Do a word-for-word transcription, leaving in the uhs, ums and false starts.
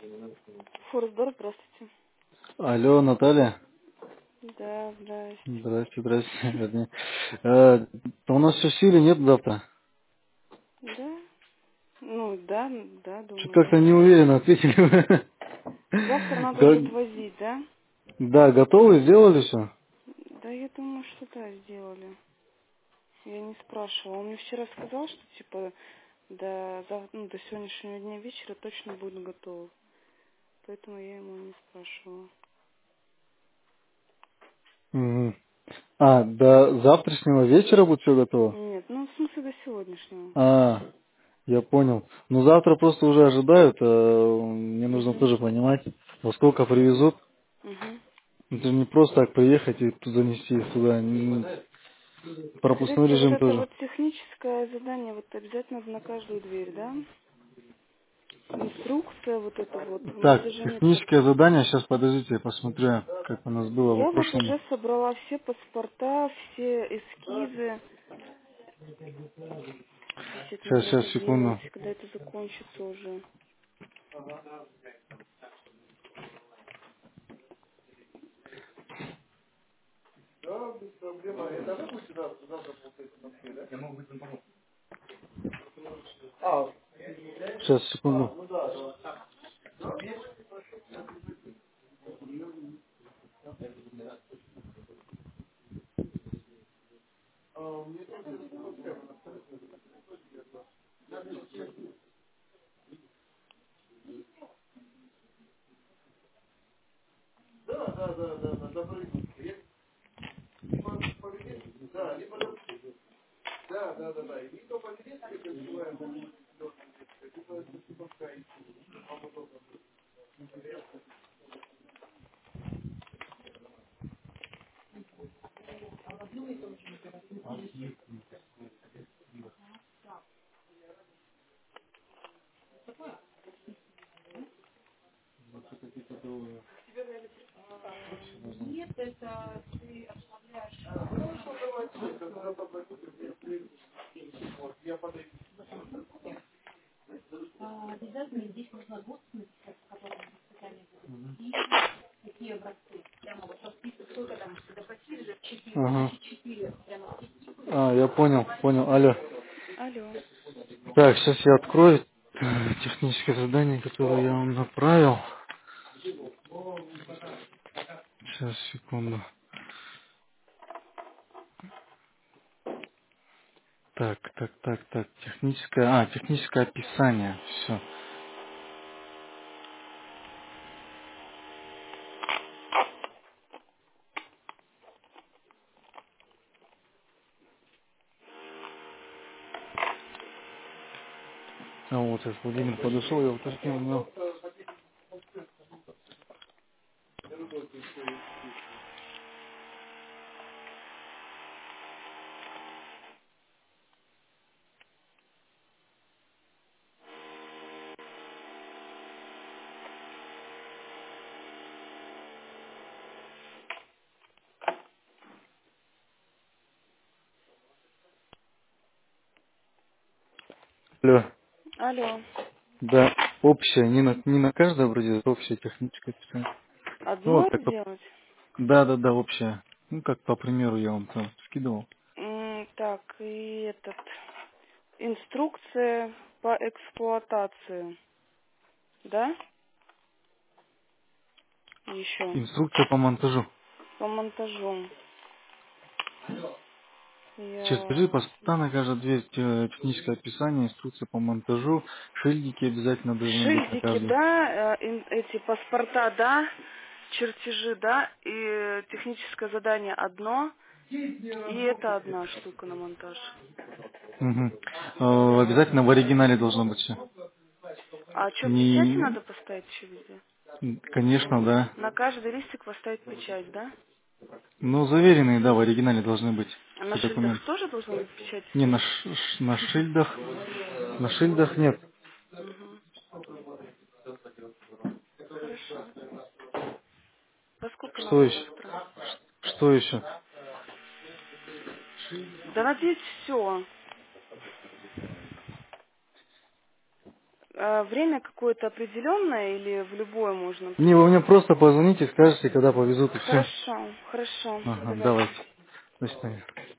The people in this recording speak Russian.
Форсдор, здравствуйте. Алло, Наталья. Да, здрасте. Здрасте, здрасте. Вернее. Э, У нас все в силе, нет завтра? Да? Ну, да, да, Что-то думаю, как-то да. неуверенно ответили вы. Завтра надо будет Га- возить, да? Да, готовы, сделали все? Да, я думаю, что да, сделали. Я не спрашивала. Он мне вчера сказал, что типа до, зав- ну, до сегодняшнего дня вечера точно будет готово. Поэтому я ему не спрашивала. Мгм. А, до завтрашнего вечера будет все готово? Нет, ну в смысле до сегодняшнего. А, я понял. Ну завтра просто уже ожидают, э, мне нужно Угу. тоже понимать, во сколько привезут. Угу. Это же не просто так приехать и тут занести их туда. М, Пропускной Смотрите, вот режим это тоже. вот техническое задание, вот обязательно на каждую дверь, да? Инструкция вот это вот. У меня Так, даже нет техническое такой. задание, сейчас подождите, я посмотрю, как у нас было в Я вот прошлом. уже собрала все паспорта, все эскизы. Действительно, Сейчас, когда сейчас, это делать, секунду. когда это закончится уже. Сейчас, секунду. Ага. А, я понял, понял. Алло. Алло. Так, сейчас я открою э, техническое задание, которое я вам направил. Сейчас, секунду. Так, так, так, так. Техническое, а, техническое описание. Все. А вот, сейчас Владимир подошел, я уточнил у него. Алло. Алло. Да, общее, не на, не на каждое вроде, это общее техническое описание. Ну Одно вот, как по... сделать? Да, да, да, общее. Ну, как по примеру я вам там скидывал. М, так, и этот... Инструкция по эксплуатации. Да? Еще. Инструкция по монтажу. По монтажу. Сейчас скажи, Ясно. паспорта на каждой дверь, те- техническое описание, инструкция по монтажу, шильдики обязательно должны быть на Шильдики, каждой. да, э, ин- эти паспорта, да, чертежи, да, и техническое задание одно, и это одна штука на монтаж. Мгм. Э, Обязательно в оригинале должно быть все. А что, печати Не, надо поставить еще везде? конечно, да. На каждый листик поставить печать, да? Ну, заверенные, да, в оригинале должны быть А на все шильдах документы. тоже должна быть печать Не, на, стоять? ш- ш- на шильдах, на шильдах нет. Угу. Хорошо. Поскольку Что надо еще? завтра? Что еще? Да надеюсь, все. нужно время какое-то определенное или в любое можно Не, вы мне приехать? просто позвоните, скажете, когда повезут и все. Хорошо, хорошо, Ага, давайте. давайте. До свидания.